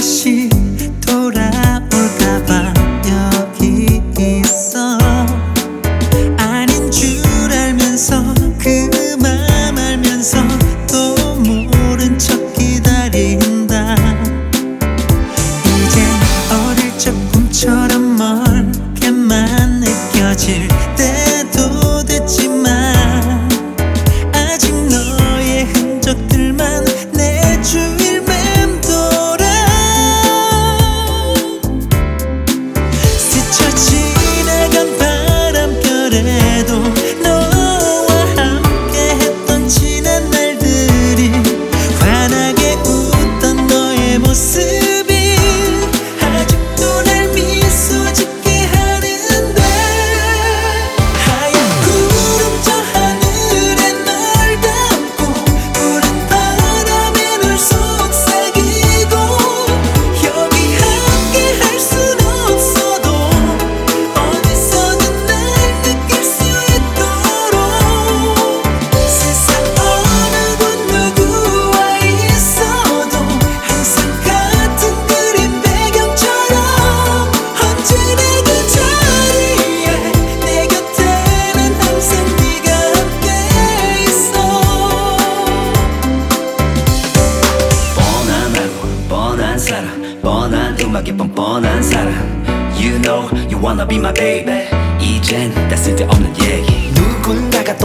다시 돌아올까봐 여기 있어. 아닌 줄 알면서 그 맘 알면서 또 모른 척 기다린다. 이젠 어릴 적 꿈처럼 멀게만 느껴질 때도 됐지만 아직 너의 흔적들만 내 주위를 맴돌아. 스쳐 지나간 바람결에도 너와 함께 했던 지난 날들이 환하게 웃던 너의 모습이 아직도 날 미소 짓게 하는데. 하얀 구름 저 하늘에 널 담고 푸른 바람에 널 속삭이고 여기 함께 할 순 없어도 어디서든 날 느낄 수 있도록 세상 어느 곳 누구와 있어도 항상 같은 그림 배경처럼 언제나 그 자리에 내 곁에는 항상 네가 함께 있어. 뻔한 하루 뻔한 사람 뻔한 음악에 뻔뻔한 사람 You know you wanna be my baby 이젠 다 쓸데없는 얘기 누군가가